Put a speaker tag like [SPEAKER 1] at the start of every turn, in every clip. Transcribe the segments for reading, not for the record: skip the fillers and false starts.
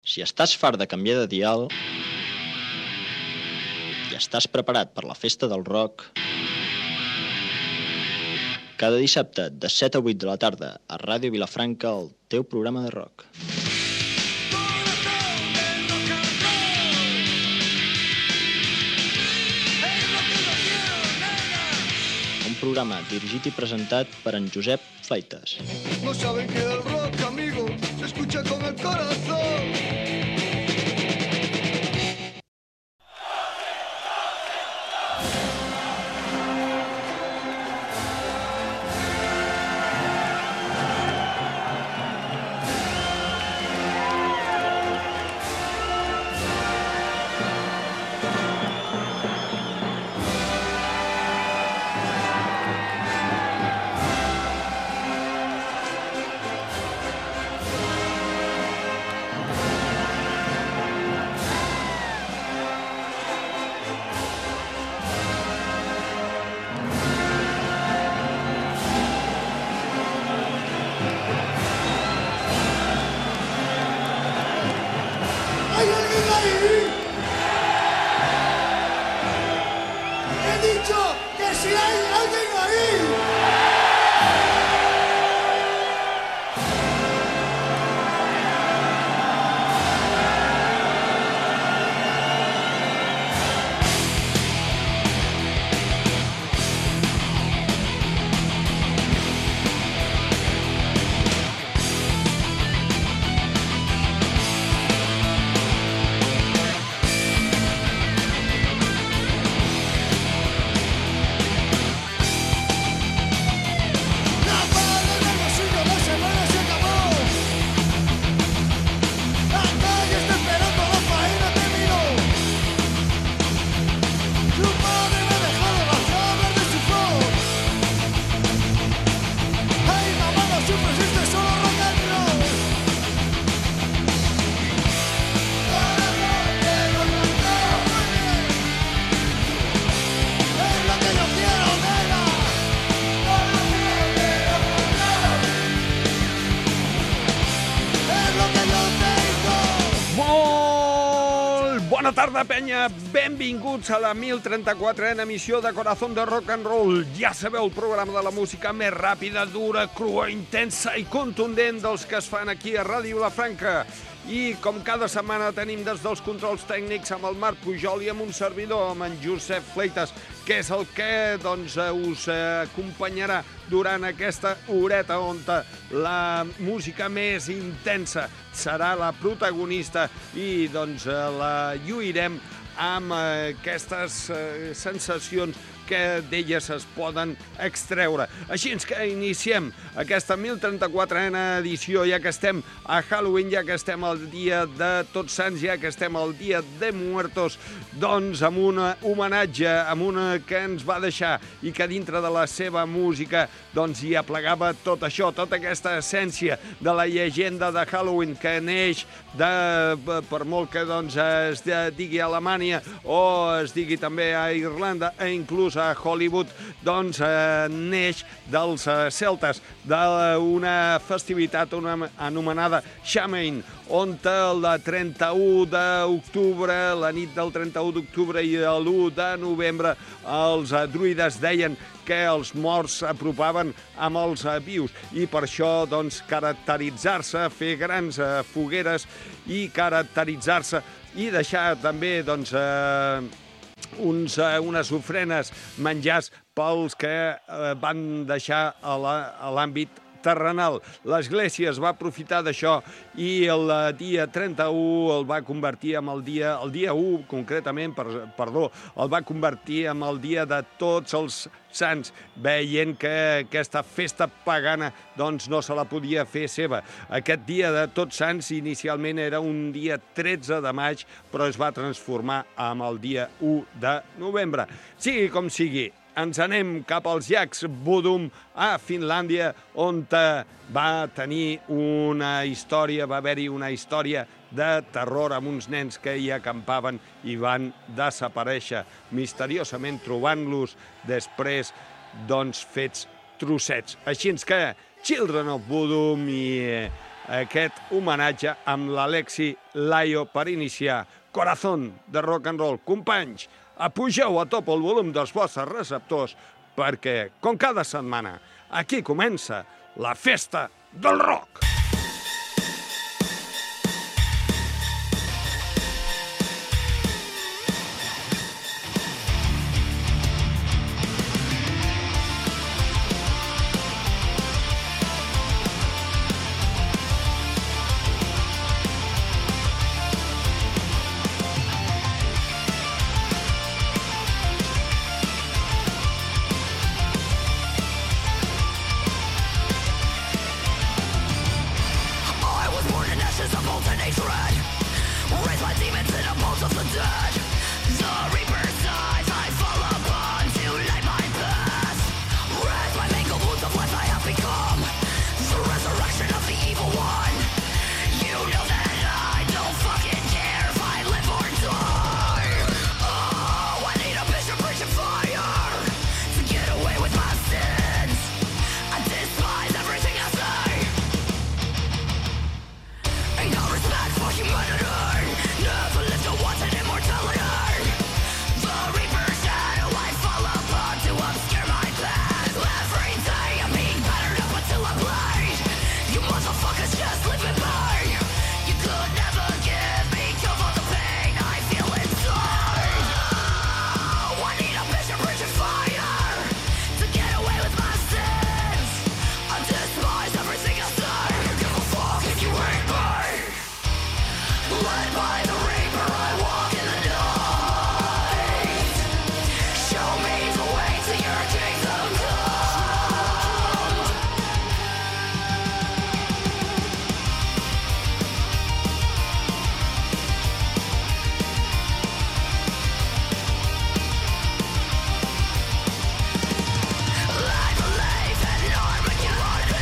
[SPEAKER 1] Si estàs fart de canviar de dial i estàs preparat per la festa del rock, cada dissabte de 7 a 8 de la tarda a Ràdio Vilafranca, el teu programa de rock. Un programa dirigit i presentat per en Josep Fleites.
[SPEAKER 2] No saben que el rock, amigo, se escucha con el corazón.
[SPEAKER 3] Bona tarda, penya. Benvinguts a la 1034a emissió de Corazón de Rock and Roll. Ja sabeu, el programa de la música més ràpida, dura, crua, intensa i contundent dels que es fan aquí a Ràdio Vilafranca. I com cada setmana tenim des dels controls tècnics amb el Marc Pujol i amb un servidor, amb en Josep Fleites, que és el que us acompanyarà durant aquesta horeta on la música més intensa serà la protagonista i la lluirem amb aquestes sensacions que d'elles es poden extreure. Així que iniciem aquesta 1034a edició, ja que estem a Halloween, ja que estem al dia de Tots Sants, ja que estem al dia de Muertos, doncs amb un homenatge, amb una que ens va deixar i que dintre de la seva música doncs hi aplegava tot això, tota aquesta essència de la llegenda de Halloween que neix per molt que es digui a Alemanya o es digui també a Irlanda e inclús a Hollywood, doncs neix dels celtes, d'una festivitat anomenada Samhain, on el 31 d'octubre, la nit del 31 d'octubre i l'1 de novembre, els druides deien que els morts s'apropaven amb els vius i per això doncs caracteritzar-se, fer grans fogueres i caracteritzar-se i deixar també doncs unes ofrenes, menjars pels que van deixar a l'àmbit terrenal. L'Església es va aprofitar d'això i el dia 31 el va convertir en el dia 1, concretament, el va convertir en el dia de Tots els Sants, veient que aquesta festa pagana doncs no se la podia fer seva. Aquest dia de Tots Sants inicialment era un dia 13 de maig, però es va transformar en el dia 1 de novembre. Sigui com sigui, ens anem cap als llacs Bodum, a Finlàndia, on va tenir una història, va haver-hi una història de terror amb uns nens que hi acampaven i van desaparèixer misteriosament, trobant-los després, doncs, fets trossets. Així que Children of Bodom i aquest homenatge amb l'Alexi Laio per iniciar Corazón de Rock and Roll. Companys, apugeu a top el volum dels vostres receptors perquè, com cada setmana, aquí comença la festa del rock.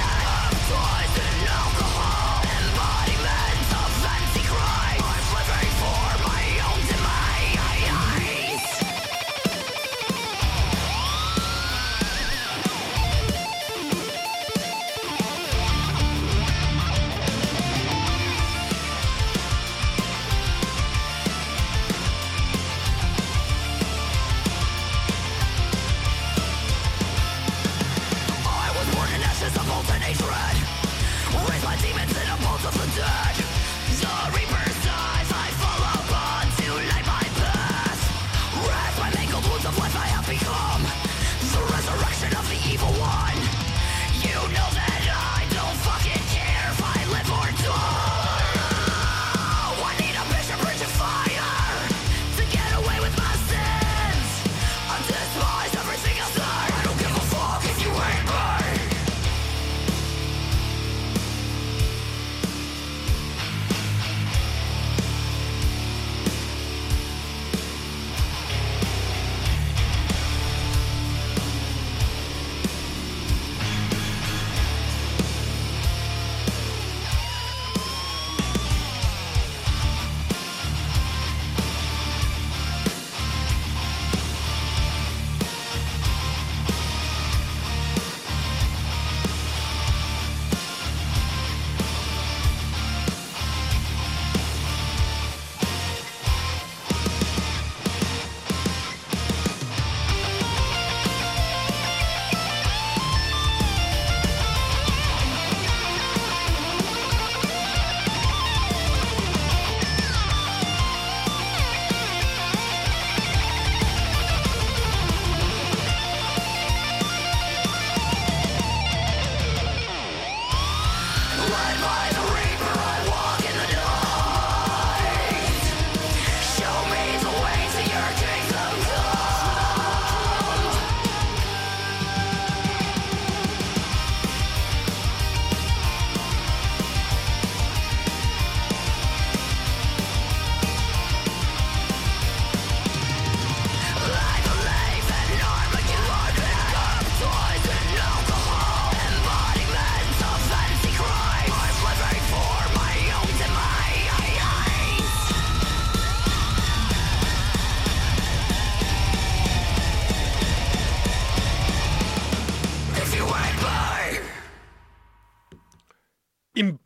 [SPEAKER 4] Living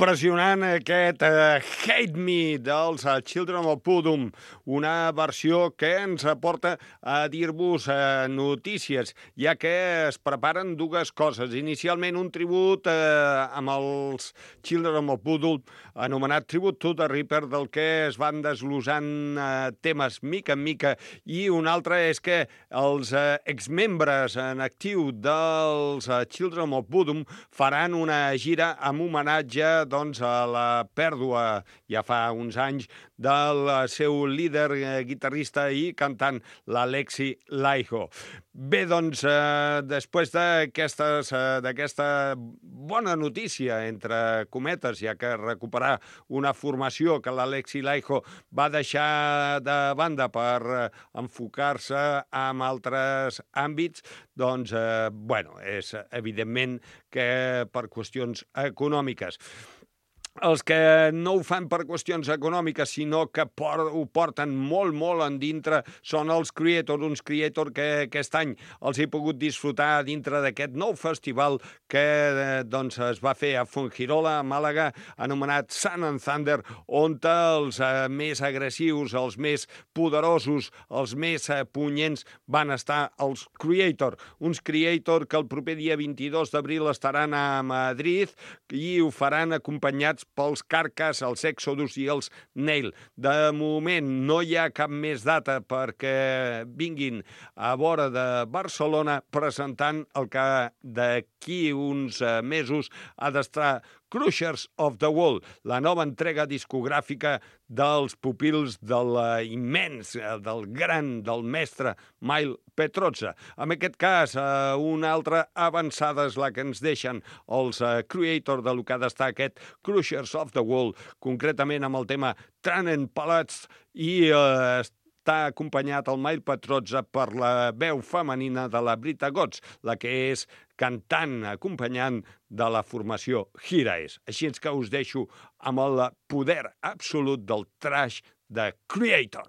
[SPEAKER 3] Impressionant aquest Hate Me dels Children of Bodom, una versió que ens aporta a dir-vos notícies, ja que es preparen dues coses. Inicialment un tribut amb els Children of Bodom, anomenat Tribute to the Reaper, del que es van desglossant temes mica en mica, i un altre és que els exmembres en actiu dels Children of Bodom faran una gira amb homenatge a la pèrdua, ja fa uns anys, del seu líder, guitarrista i cantant, l'Alexi Laiho. Bé, doncs, després d'aquesta bona notícia, entre cometes, ja que recuperar una formació que l'Alexi Laiho va deixar de banda per enfocar-se en altres àmbits, doncs, és evidentment que per qüestions econòmiques. Els que no ho fan per qüestions econòmiques, sinó que ho porten molt, molt endintre, són els Creator, uns Creator que aquest any els he pogut disfrutar dintre d'aquest nou festival que es va fer a Fuengirola, a Màlaga, anomenat Sun and Thunder, on els més agressius, els més poderosos, els més punyents van estar els Creator. Uns Creator que el proper dia 22 d'abril estaran a Madrid i ho faran acompanyats pels Carcass, els Exodus i els Nail. De moment no hi ha cap més data perquè vinguin a vora de Barcelona presentant el que d'aquí uns mesos ha d'estar Crushers of the World, la nova entrega discogràfica dels pupils de l'immens, del gran, del mestre Mile Petrozza. En aquest cas, una altra avançada és la que ens deixen els Creator de lo que ha d'estar aquest Crushers of the World, concretament amb el tema Tranen Palats, i està acompanyat el Mile Petrozza per la veu femenina de la Brita Gots, la que és cantant acompanyant de la formació Hiraes. Així és que us deixo amb el poder absolut del trash de Creator.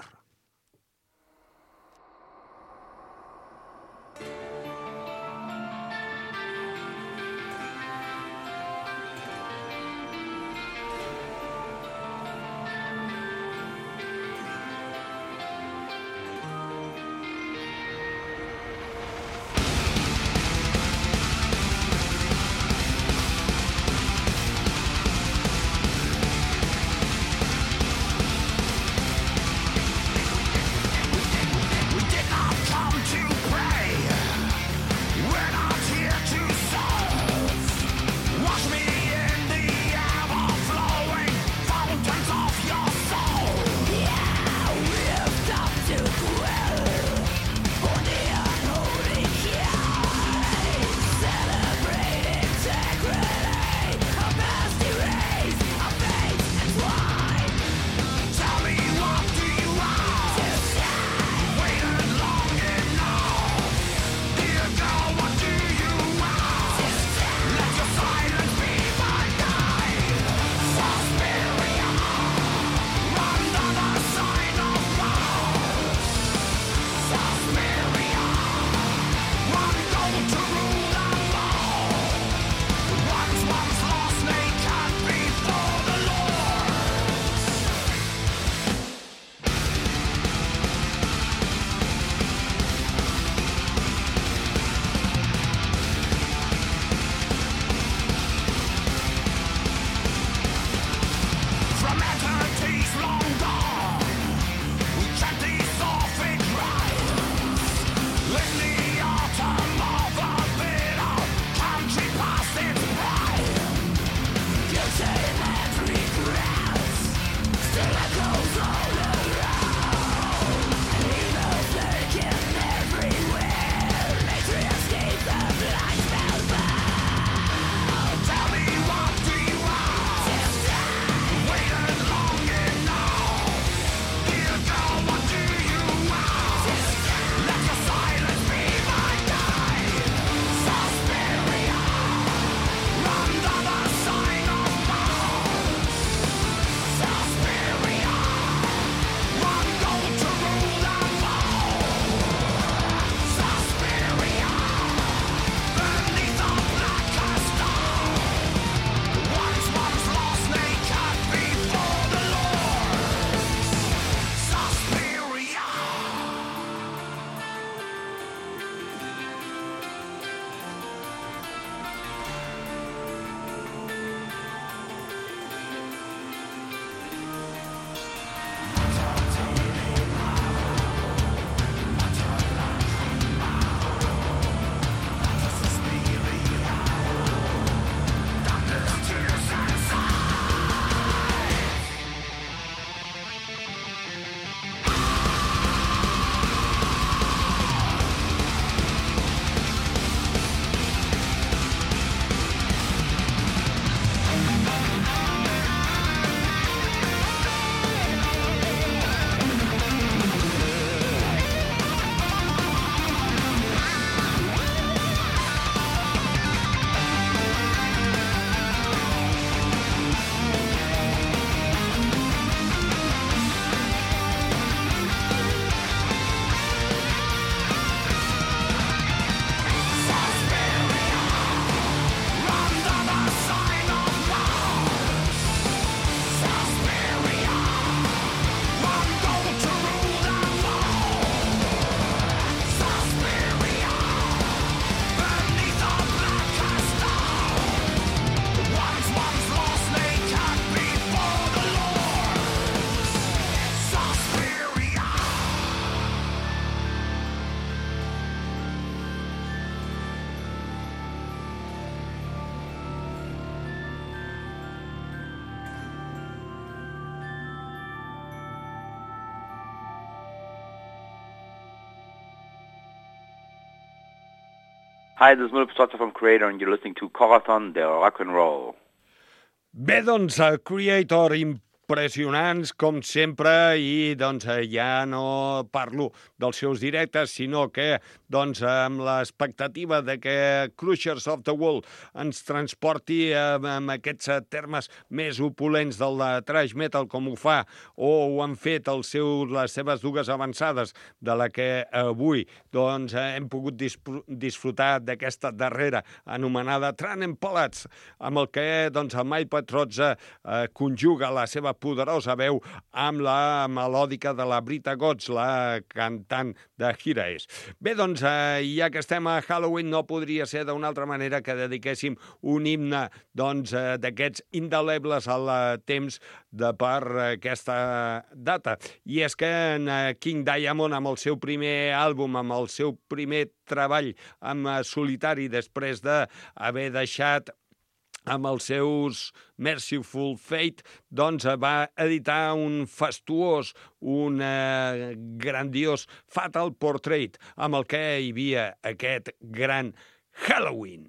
[SPEAKER 4] Hi, this is Mulip Stotzer from Creator, and you're listening to Corazon de Rock and Roll.
[SPEAKER 3] Bé, doncs, Creator impressionants, com sempre, i doncs ja no parlo dels seus directes, sinó que doncs amb l'expectativa de que Crushers of the World ens transporti amb aquests termes més opulents del thrash metal, com ho fa o ho han fet les seves dues avançades, de la que avui doncs hem pogut disfrutar d'aquesta darrera, anomenada Tranen Pallats, amb el que doncs el Mike Patrozza conjuga la seva poderosa veu amb la melòdica de la Brita Gots, la cantant de Hiraes. Bé, doncs, ja que estem a Halloween, no podria ser d'una altra manera que dediquéssim un himne d'aquests indelebles al temps per aquesta data. I és que en King Diamond, amb el seu primer àlbum, amb el seu primer treball en solitari, després d'haver deixat amb els seus Merciful Fate, doncs va editar un fastuós, un grandiós Fatal Portrait, amb el que hi havia aquest gran Halloween.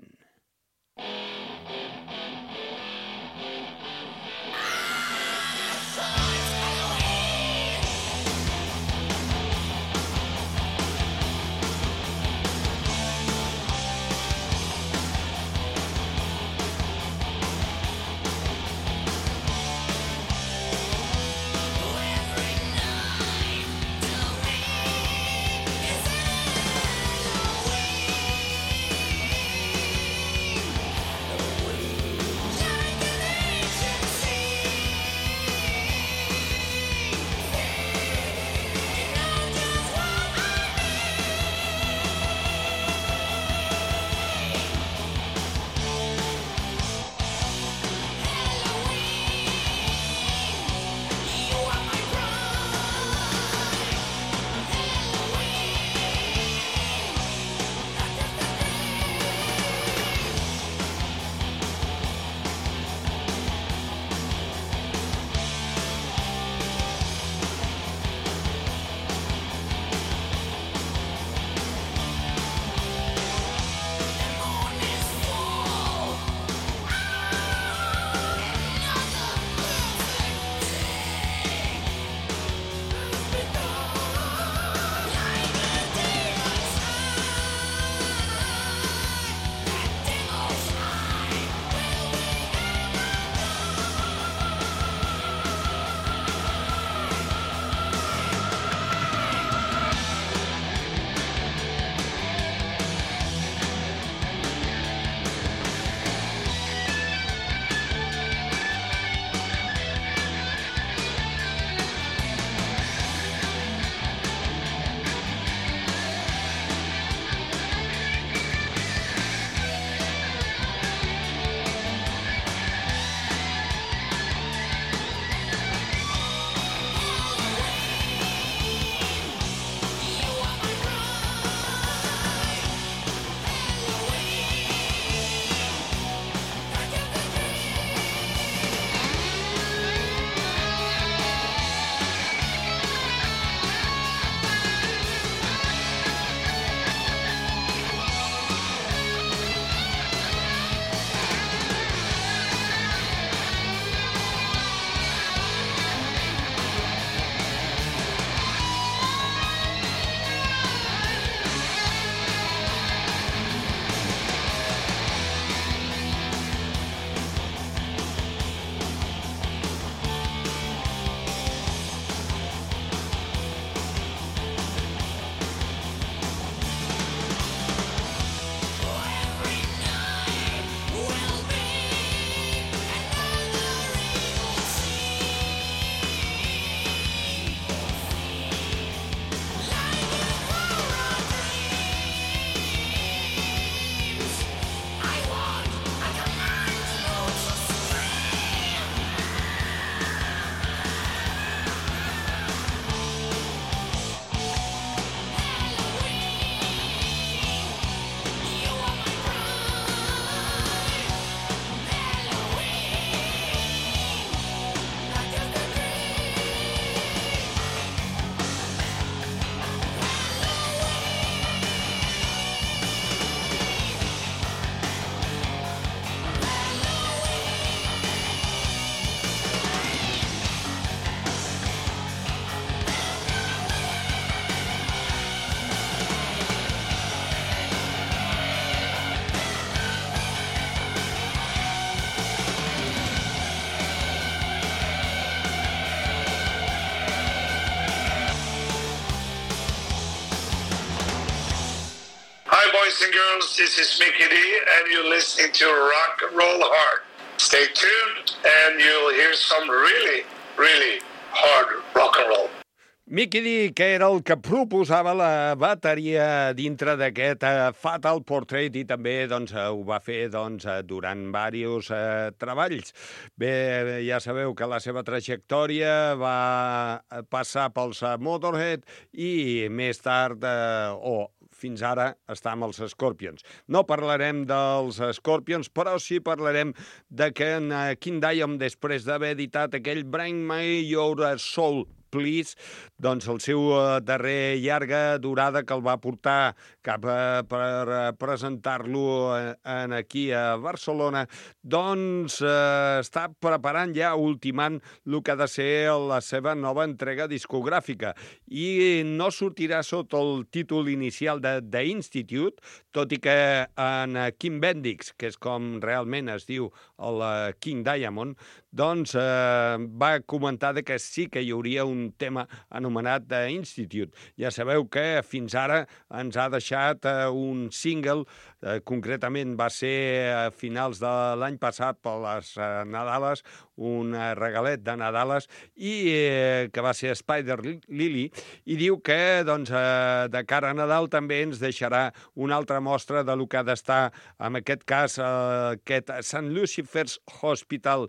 [SPEAKER 5] boys and girls, this is Mickey D, and you're listening to Rock and Roll Hard. Stay tuned, and you'll hear some really, really hard rock and roll.
[SPEAKER 3] Mickey D, que era el que proposava la bateria dintre d'aquest Fatal Portrait i també ho va fer durant diversos treballs. Bé, ja sabeu que la seva trajectòria va passar pels Motorhead i més tard, fins ara, està amb els Scorpions. No parlarem dels Scorpions, però sí parlarem de que en King Diamond, després d'haver editat aquell Bring Me Your Soul, Please, doncs el seu darrer llarga durada que el va portar cap per presentar-lo aquí a Barcelona, doncs està preparant ja, ultimant el que ha de ser la seva nova entrega discogràfica i no sortirà sota el títol inicial de The Institute, tot i que en Kim Bendix, que és com realment es diu el King Diamond, doncs va comentar que sí que hi hauria un tema anomenat The Institute. Ja sabeu que fins ara ens ha deixat un single, concretament va ser a finals de l'any passat per les Nadales, un regalet de Nadales, i que va ser Spider Lily, i diu que de cara a Nadal també ens deixarà una altra mostra de lo que ha d'estar, en aquest cas, aquest St. Lucifer's Hospital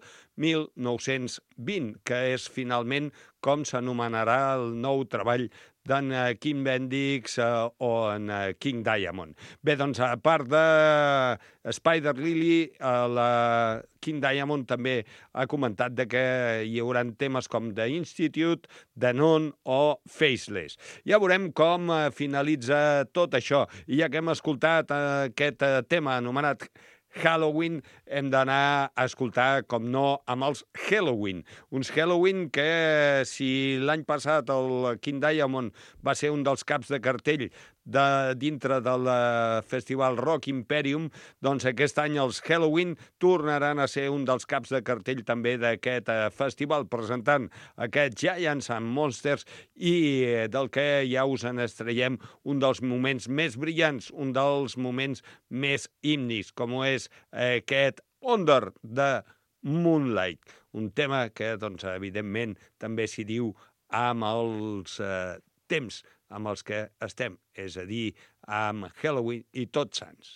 [SPEAKER 3] 1920, que és finalment com s'anomenarà el nou treball d'en Kim Bendix o en King Diamond. Bé, doncs, a part de Spider Lily, la King Diamond també ha comentat que hi haurà temes com The Institute, The Nun o Faceless. Ja veurem com finalitza tot això. I ja que hem escoltat aquest tema anomenat Halloween, hem d'anar a escoltar, com no, amb els Helloween. Uns Helloween que, si l'any passat el King Diamond va ser un dels caps de cartell dintre del festival Rock Imperium, doncs aquest any els Helloween tornaran a ser un dels caps de cartell també d'aquest festival, presentant aquest Giants and Monsters i del que ja us en estreiem un dels moments més brillants, un dels moments més himnis, com és aquest Under the Moonlight, un tema que, doncs, evidentment, també s'hi diu amb els temps amb els que estem, és a dir, amb Halloween i Tots Sants.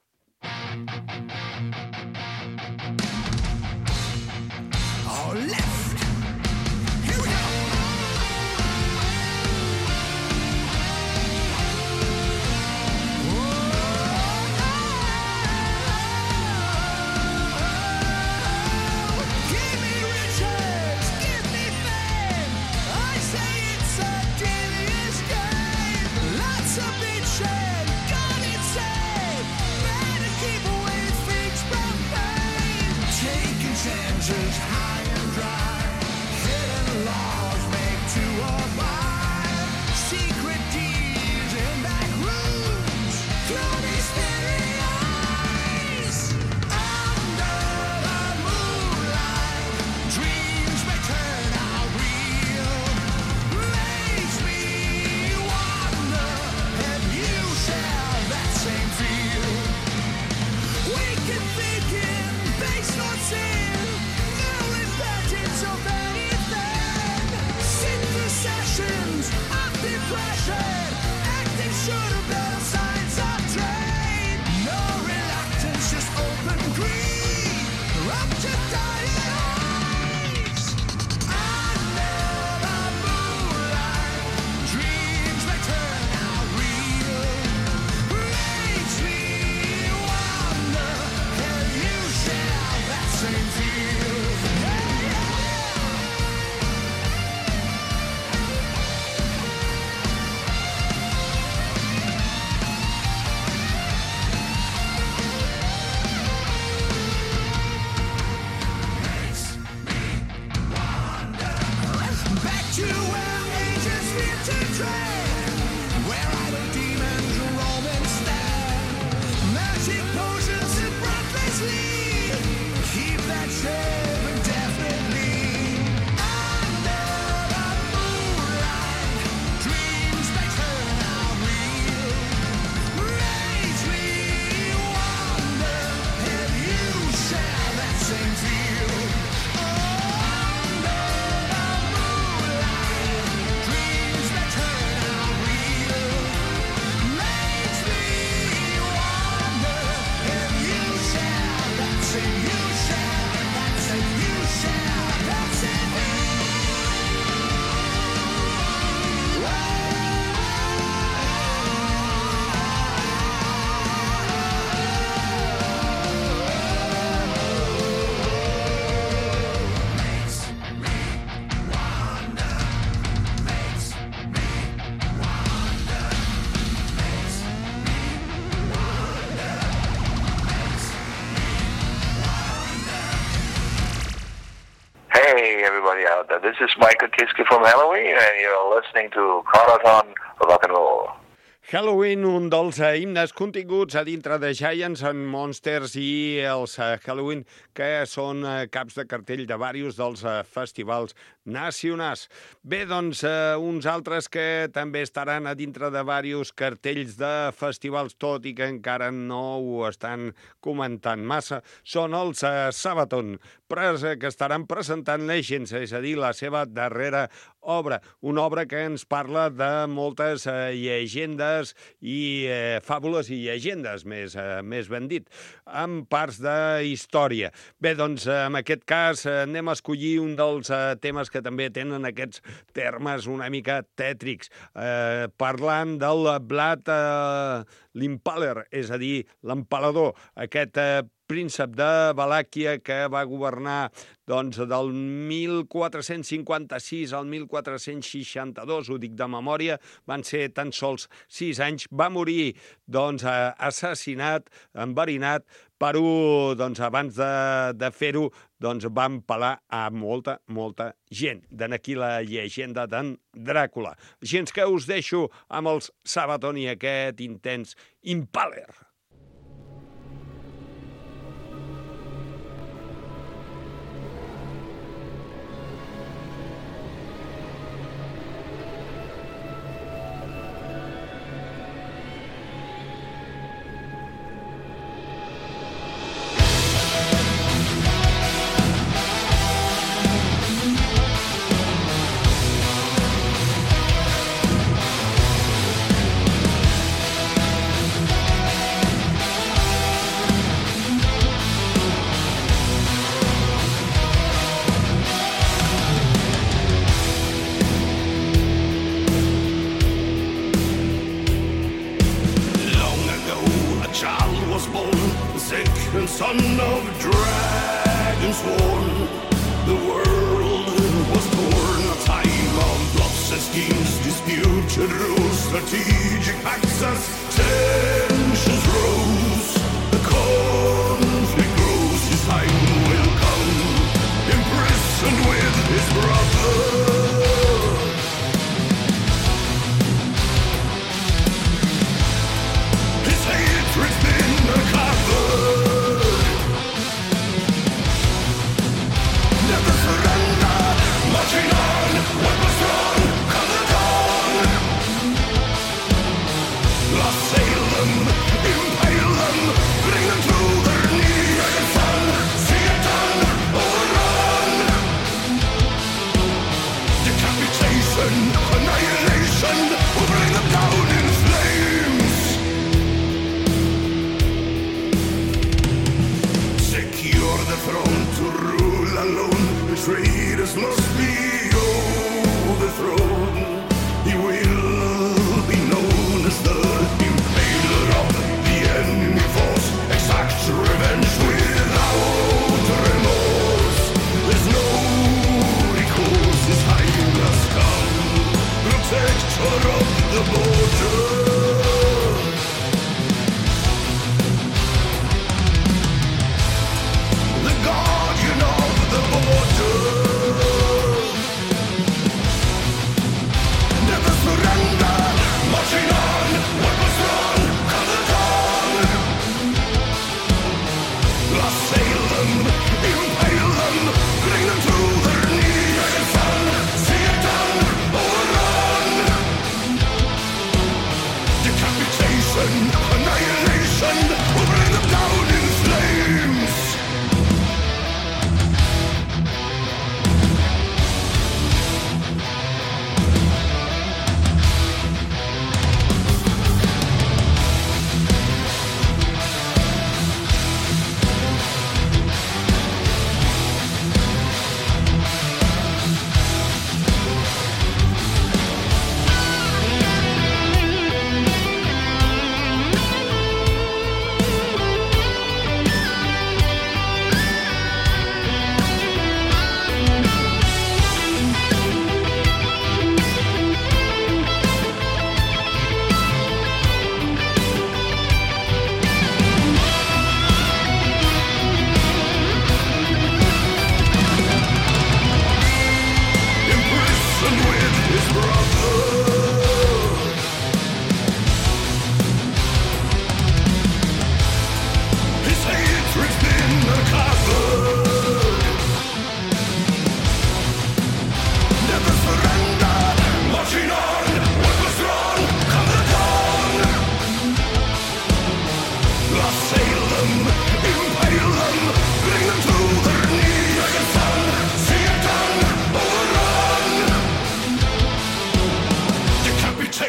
[SPEAKER 2] All left. Here we go. Give me riches, give me fame. I say it's a devious game. Lots of bitchin', gone insane. Better keep away freaks from pain. Taking chances high and dry. Hidden laws make two or five. Secret deeds in back rooms. Gloomy starry eyes. Under the moonlight, dreams may turn out real. Makes me wonder if you share that same feel. Waking, thinking, based on sin. New inventions of anything. Sit through sessions of depression. Acting should have been signs of trade. No reluctance, just open greed. Up to dying eyes. Under the moonlight, dreams may turn out real. Makes me wonder if you share that same feel. Hey, back to where ages fear to tread, where idle demons roam instead. Magic potions and breathlessly keep that shape indefinitely. Under the moonlight, dreams may turn out real. Makes me
[SPEAKER 5] everybody out there. This is Michael Kiske from Halloween, and you're listening to Corazon Rock and Roll.
[SPEAKER 3] Halloween, un dels himnes continguts a dintre de Giants and Monsters i els Halloween, que són caps de cartell de diversos dels festivals nacionals. Bé, doncs, uns altres que també estaran a dintre de diversos cartells de festivals, tot i que encara no ho estan comentant massa, són els Sabaton, que estaran presentant Legends, és a dir, la seva darrera obra. Una obra que ens parla de moltes llegendes i fàbules i llegendes, més ben dit, amb parts de història. Bé, doncs, en aquest cas, anem a escollir un dels temes que també tenen aquests termes una mica tètrics, parlant del Vlad l'Impaler, és a dir, l'empalador, aquest príncep de Valàquia que va governar doncs, del 1456 al 1462, ho dic de memòria, van ser tan sols 6 anys, va morir doncs, assassinat, enverinat, però doncs, abans de fer-ho doncs, va empalar a molta gent. D'aquí la llegenda d'en Dràcula. Gens que us deixo amb els Sabaton i aquest intens Impaler.
[SPEAKER 2] Son of dragon sworn, the world was torn. A time of plots and schemes, disputed rules, strategic access, tensions rose. The conflict grows, his time will come, imprisoned with his brother. His hatred's been uncovered. Marching on, weapons drawn, come the dawn. Assail them, impale them, bring them to their knees. Dragon son, see it done, overrun. Decapitation, annihilation, will bring them down in flames. Secure the throne to rule alone. Traitors must be overthrown. He will be known as the impaler of the enemy force. Exact revenge without remorse. There's no recourse, his time has come. Protector of the border. The guardian of the border. Never surrender, marching on, weapons drawn, come the dawn. Assail them, impale them, bring them to their knees. Dragon son, see it done, overrun.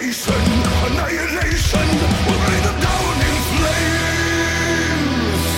[SPEAKER 2] nation, annihilation will bring them down in flames.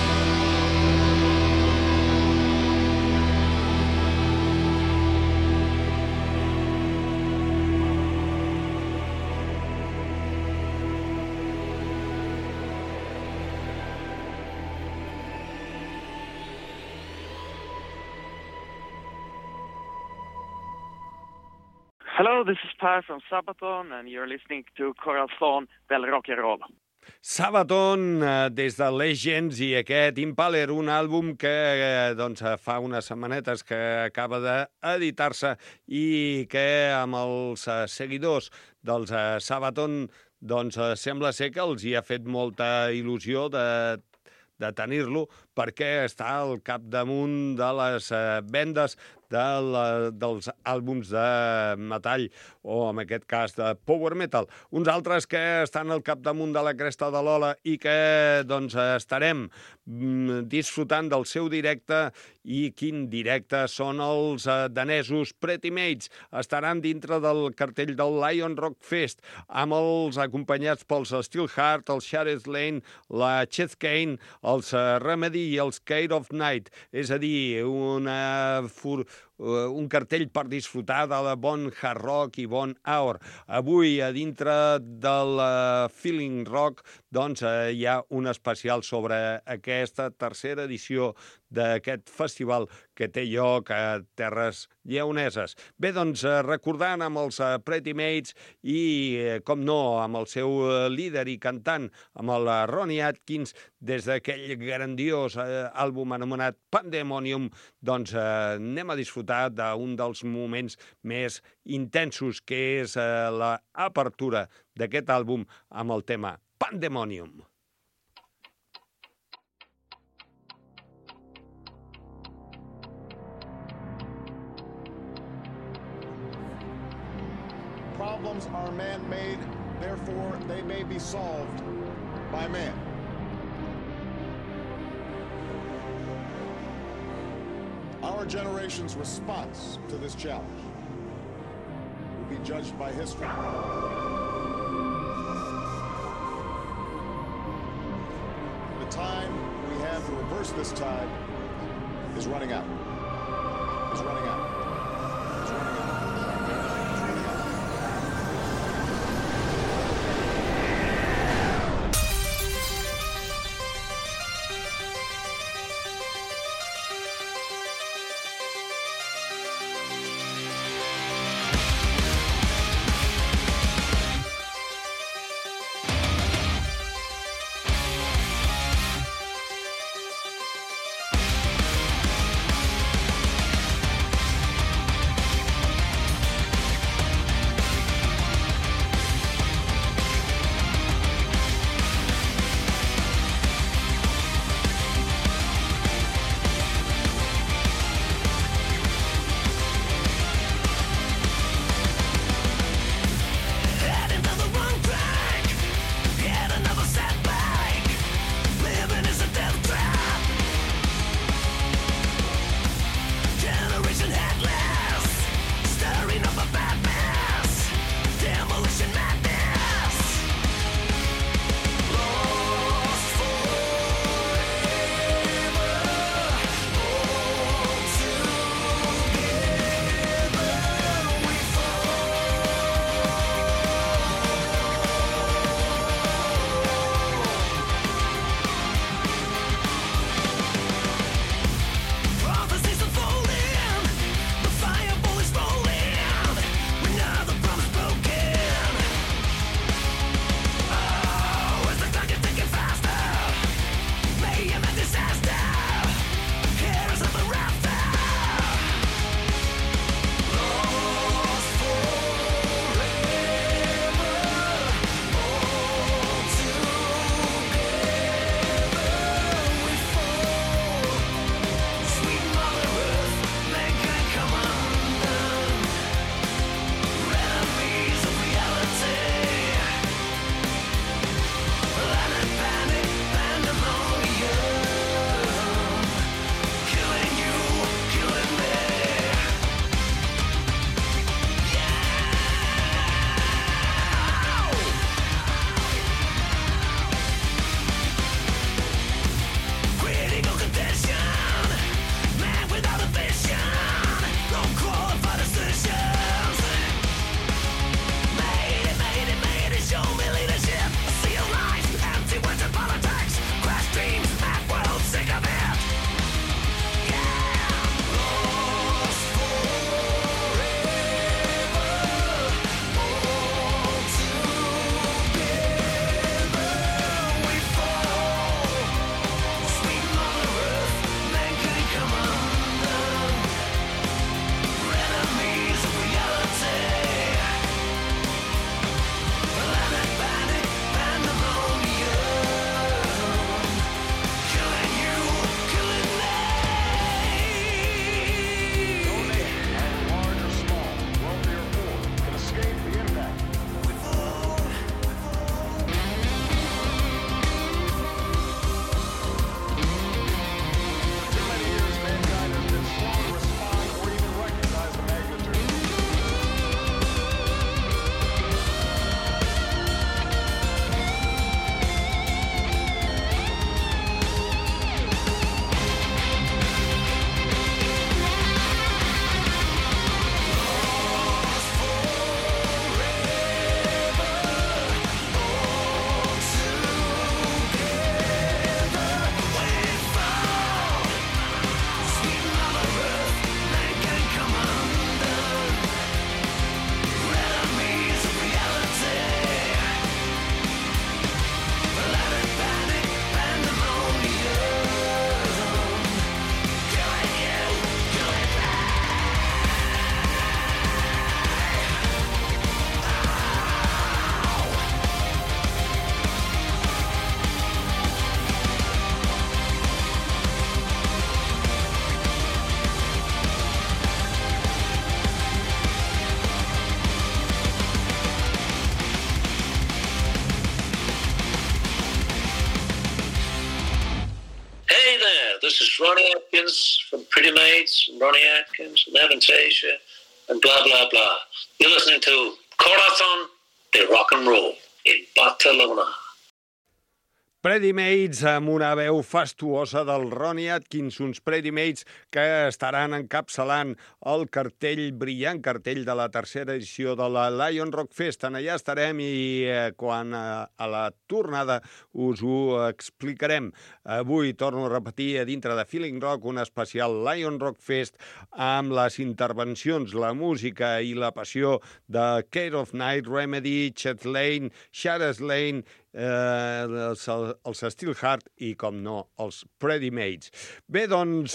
[SPEAKER 6] Hello, this is Per from Sabaton, and you're listening to Corazon del Rock and Roll.
[SPEAKER 3] Sabaton, des de Legends, i aquest Impaler, un àlbum que doncs, fa unes setmanetes que acaba d'editar-se i que amb els seguidors dels Sabaton doncs, sembla ser que els hi ha fet molta il·lusió de tenir-lo, perquè està al capdamunt de les vendes dels àlbums de metall, o en aquest cas de power metal. Uns altres que estan al capdamunt de la cresta de l'ola i que doncs, estarem disfrutant del seu directe, i quin directe, són els danesos Pretty Mates. Estaran dintre del cartell del Lion Rock Fest, amb els acompanyats pels Steelheart, els Shattered Lane, la Chet Kane, els Remedy i els Care of Night. És a dir, un cartell per disfrutar de la bon hard rock i bon hour. Avui, a dintre del Feeling Rock, doncs hi ha un especial sobre aquesta tercera edició d'aquest festival que té lloc a Terres Lleoneses. Bé, doncs, recordant amb els Pretty Mates i, com no, amb el seu líder i cantant, amb el Ronnie Atkins, des d'aquell grandiós àlbum anomenat Pandemonium, doncs anem a disfrutar d'un dels moments més intensos, que és l'apertura d'aquest àlbum amb el tema Pandemonium.
[SPEAKER 7] Problems are man-made, therefore they may be solved by man. Our generation's response to this challenge will be judged by history. The time we have to reverse this tide is running out. Is running out. Is running out.
[SPEAKER 5] Ronnie Atkins from Pretty Maids, Ronnie Atkins, and Avantasia, and blah, blah, blah. You're listening to Corazon de Rock and Roll in Barcelona.
[SPEAKER 3] Pretty Maids amb una veu fastuosa del Ronnie Atkins, uns Pretty Maids que estaran encapçalant el cartell, brillant cartell de la tercera edició de la Lion Rock Fest. En allà estarem i quan a la tornada us ho explicarem. Avui torno a repetir a dintre de Feeling Rock un especial Lion Rock Fest amb les intervencions, la música i la passió de Care of Night, Remedy, Chet Lane, Shares Lane, els Steelheart i, com no, els Pretty Maids. Bé, doncs,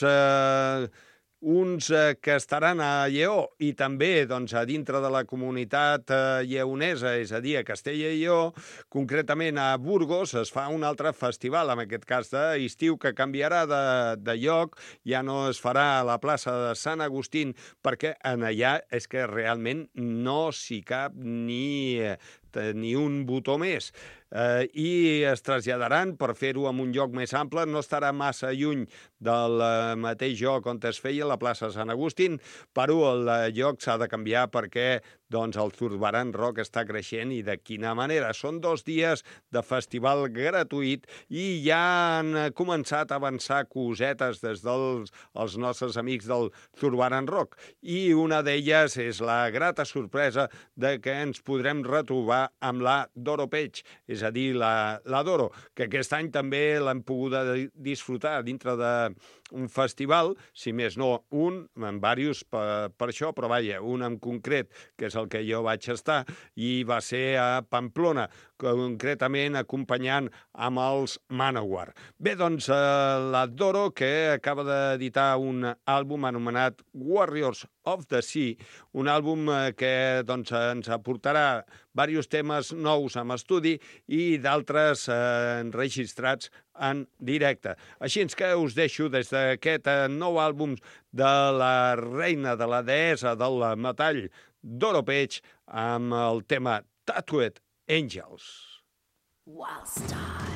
[SPEAKER 3] uns que estaran a Lleó i també doncs, a dintre de la comunitat lleonesa, és a dir, a Castella i Lleó, concretament a Burgos, es fa un altre festival, en aquest cas d'estiu, que canviarà de lloc, ja no es farà a la plaça de Sant Agustín, perquè en allà és que realment no s'hi cap ni un botó més. I es traslladaran per fer-ho en un lloc més ample, no estarà massa lluny del mateix lloc on es feia la plaça Sant Agustín, però el lloc s'ha de canviar perquè doncs, el Zurbarán Rock està creixent i de quina manera. Són 2 dies de festival gratuït i ja han començat a avançar cosetes des dels nostres amics del Zurbarán Rock. I una d'elles és la grata sorpresa de que ens podrem retrobar amb la Doro Page, és a dir, la Doro, que aquest any també l'hem pogut disfrutar dintre d'un festival, si més no un, en diversos per això, però vaja, un en concret, que és el que jo vaig estar, i va ser a Pamplona, concretament acompanyant amb els Manowar. Bé, doncs, la Doro, que acaba d'editar un àlbum anomenat Warriors of the Sea, un àlbum que doncs, ens aportarà diversos temes nous amb estudi i d'altres enregistrats en directe. Així que us deixo des d'aquest nou àlbum de la reina, de la deessa del metall, Doro Page, amb el tema Tattooed Angels.
[SPEAKER 8] Wild Style.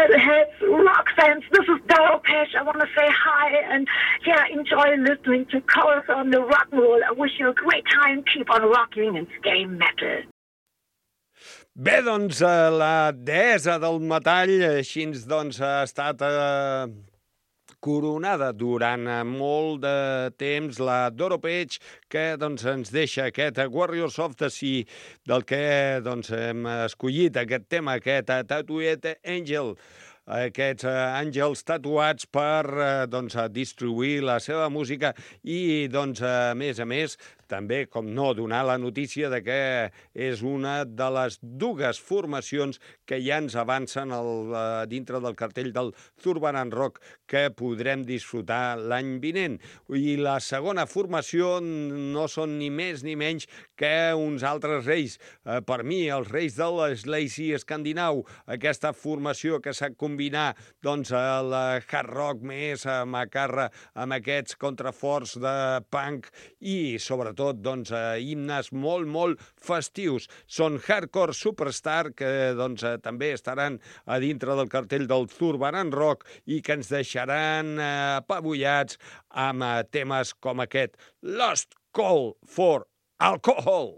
[SPEAKER 9] metalheads, rock fans. This is Daryl Pesh. I want to say hi and enjoy listening to Corazon, the rock and roll. I wish you a great time. Keep on rocking and stay metal.
[SPEAKER 3] Bé, doncs, la deessa del metall, així doncs, ha estat coronada durant molt de temps la Doro Pesch, que doncs, ens deixa aquest Warriors of the Sea, del que doncs, hem escollit aquest tema, aquest Tattooed Angel, aquests àngels tatuats per doncs, distribuir la seva música i, doncs, a més, també, com no, donar la notícia de que és una de les dues formacions que ja ens avancen dintre del cartell del Zurbarán Rock que podrem disfrutar l'any vinent. I la segona formació no són ni més ni menys que uns altres reis. Per mi, els reis del Slazy escandinau, aquesta formació que s'ha combinat doncs, el hard rock més macarra amb aquests contraforts de punk i, sobretot, doncs, himnes molt festius. Són Hardcore Superstar, que doncs, també estaran a dintre del cartell del Zurbarán Rock i que ens deixaran apabullats amb temes com aquest Lost Call for Alcohol.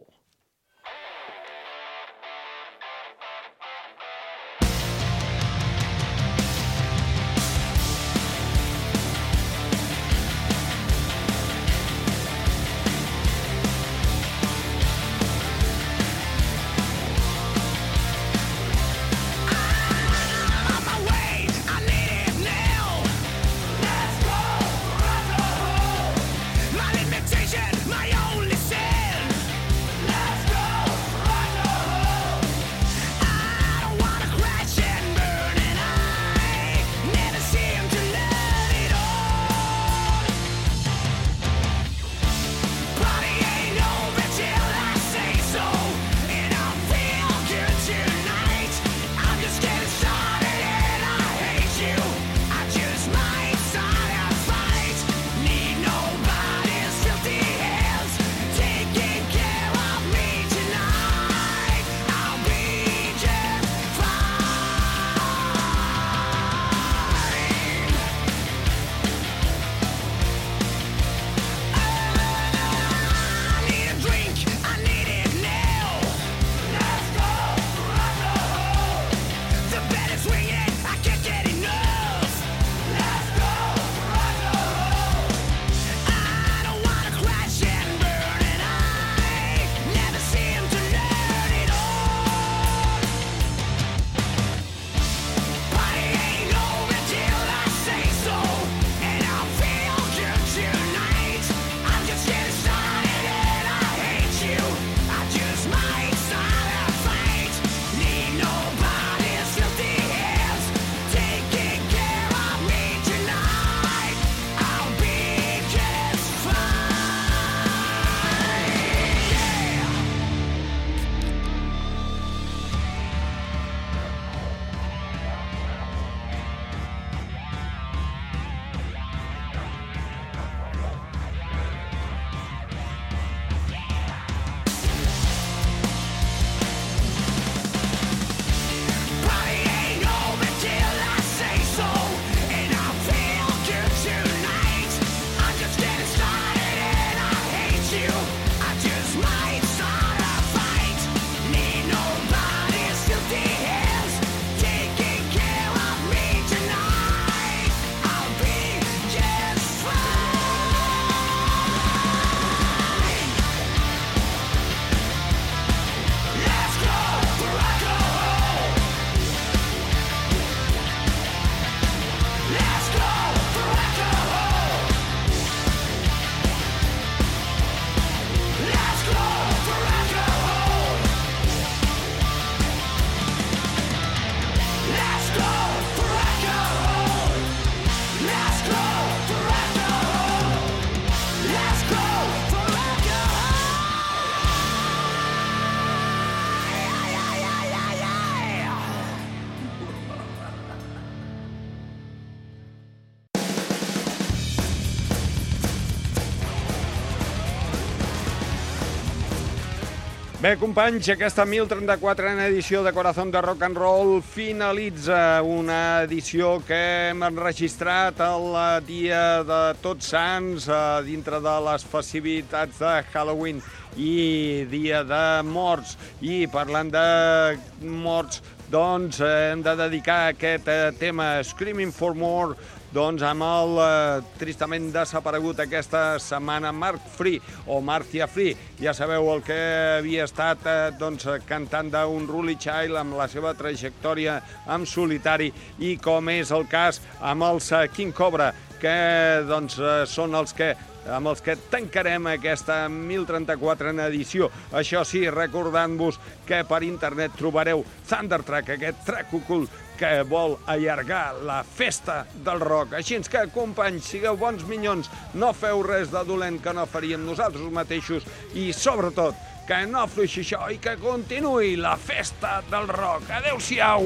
[SPEAKER 2] My only sin.
[SPEAKER 3] Bé, companys, aquesta 1034a edició de Corazón de Rock and Roll finalitza una edició que hem enregistrat el dia de Tots Sants, dintre de les festivitats de Halloween i Dia de Morts. I parlant de morts, doncs hem de dedicar aquest tema Screaming for More doncs amb el tristament desaparegut aquesta setmana Mark Free o Marcia Free. Ja sabeu el que havia estat cantant d'un Rully Child amb la seva trajectòria en solitari i com és el cas amb els King Cobra, que doncs són els que amb els que tancarem aquesta 1034a edició. Això sí, recordant-vos que per internet trobareu Thundertrack, aquest track ocult que vol allargar la festa del rock. Així que, companys, sigueu bons minyons, no feu res de dolent que no faríem nosaltres mateixos i, sobretot, que no afluixi això i que continuï la festa del rock. Adéu-siau!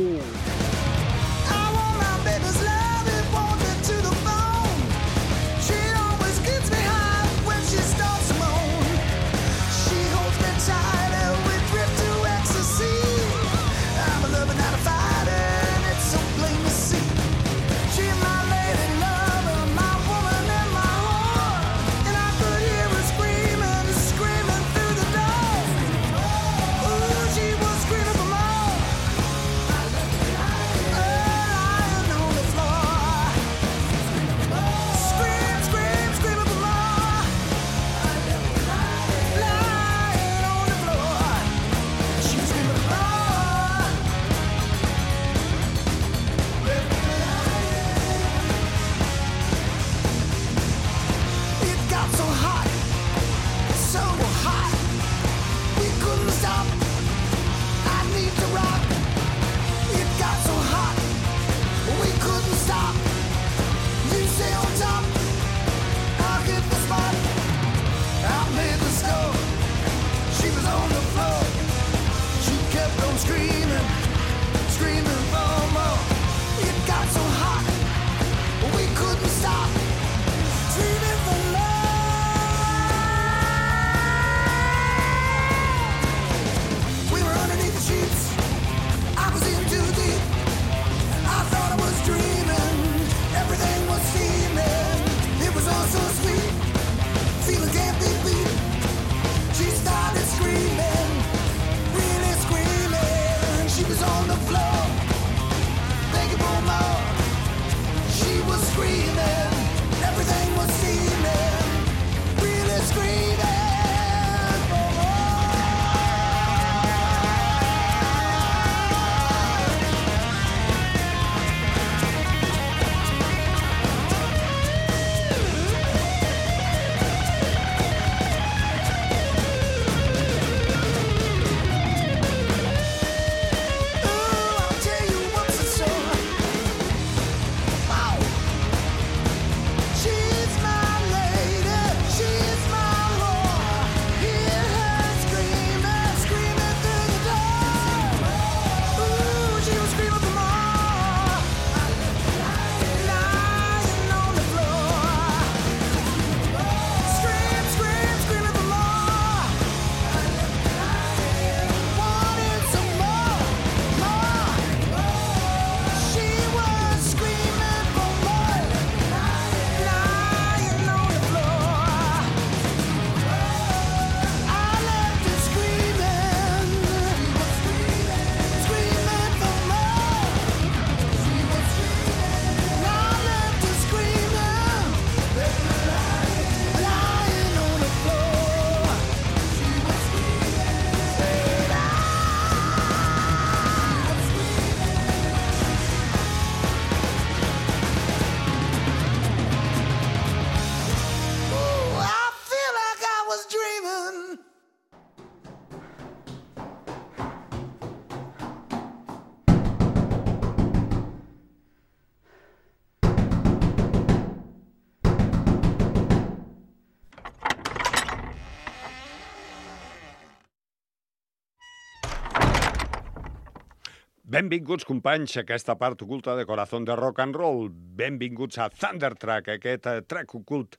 [SPEAKER 3] Benvinguts, companys, a aquesta part oculta de Corazón de Rock and Roll. Benvinguts a Thundertrack, aquest track ocult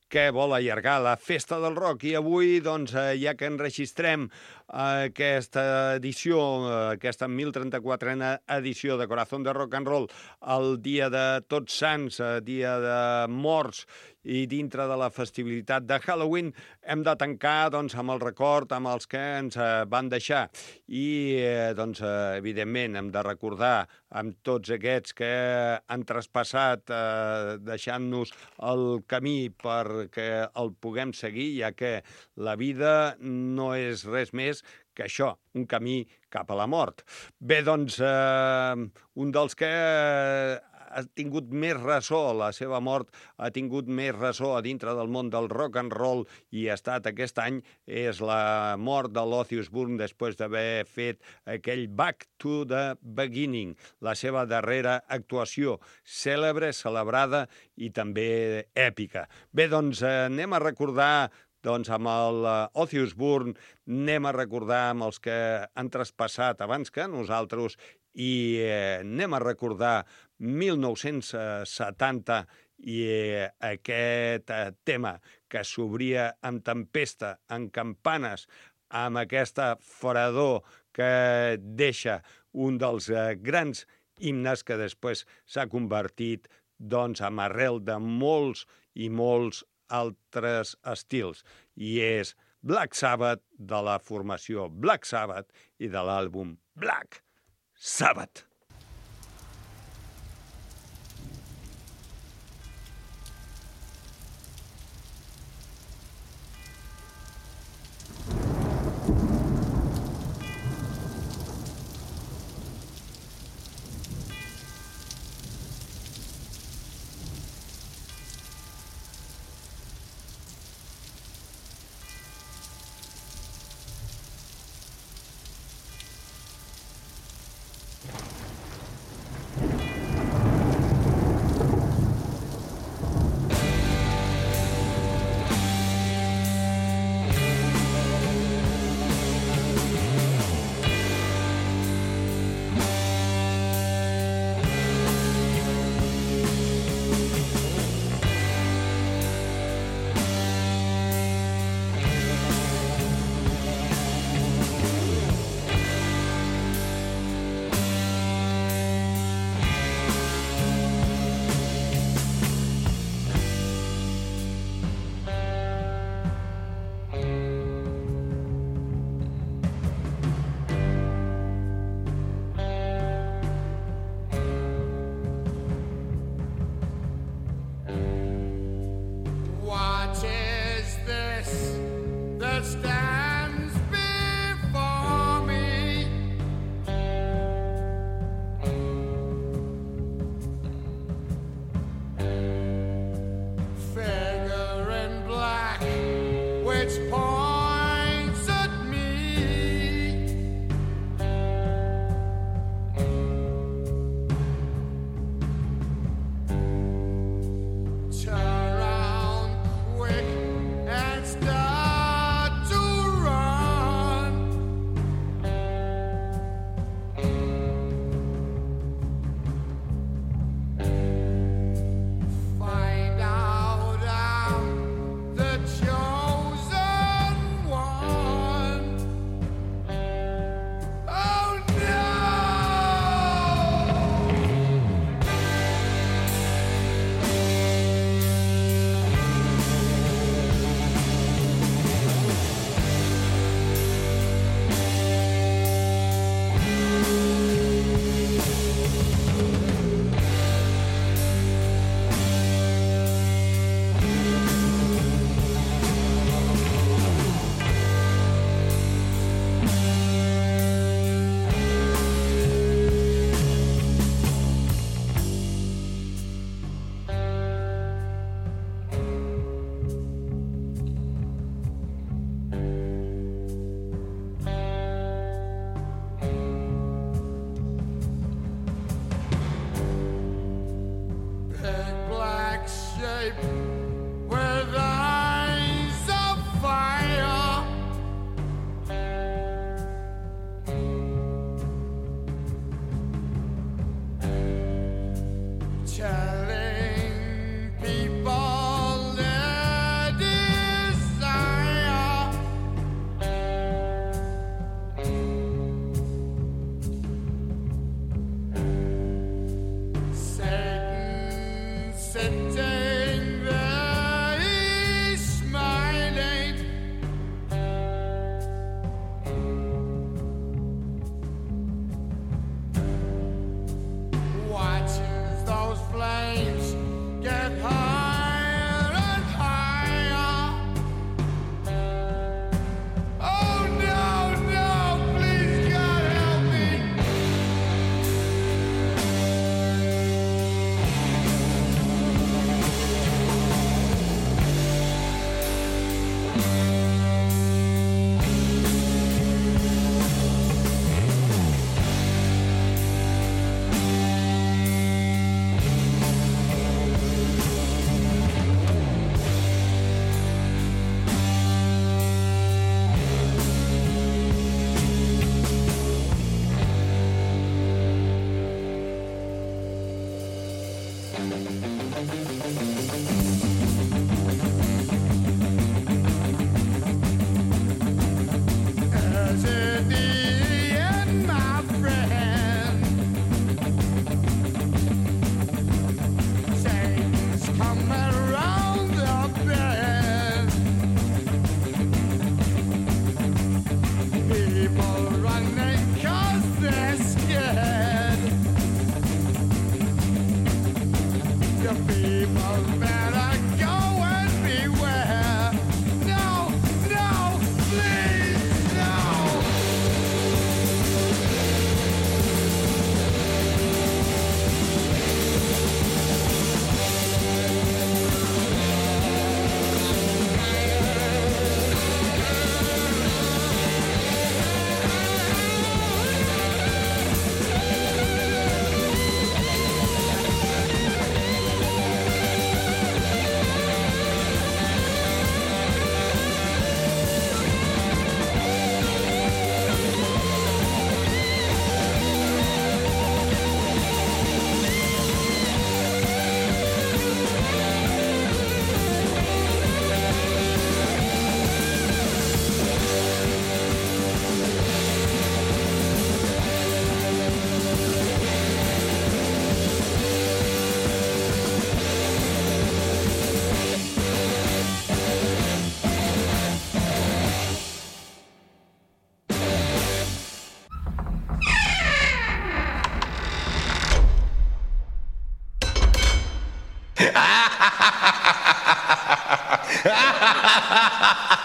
[SPEAKER 3] que vol allargar la festa del rock. I avui, doncs, ja que enregistrem aquesta edició, aquesta 1034a edició de Corazón de Rock and Roll, el dia de Tots Sants, dia de morts, i dintre de la festivitat de Halloween hem de tancar doncs, amb el record, amb els que ens van deixar. I, doncs, evidentment, hem de recordar amb tots aquests que han traspassat deixant-nos el camí perquè el puguem seguir, ja que la vida no és res més que això, un camí cap a la mort. Bé, doncs, un dels que ha tingut més ressò, la seva mort ha tingut més ressò a dintre del món del rock and roll i ha estat aquest any, és la mort de l'Ozzy Osbourne després d'haver fet aquell Back to the Beginning, la seva darrera actuació, cèlebre, celebrada i també èpica. Bé, doncs anem a recordar doncs amb l'Ozzy Osbourne, anem a recordar amb els que han traspassat abans que nosaltres i anem a recordar 1970 i aquest tema que s'obria amb tempesta, amb campanes, amb aquesta fredor que deixa un dels grans himnes que després s'ha convertit doncs, en arrel de molts i molts altres estils, i és Black Sabbath, de la formació Black Sabbath i de l'àlbum Black Sabbath.
[SPEAKER 2] Find out I'm the chosen Ha ha ha ha ha!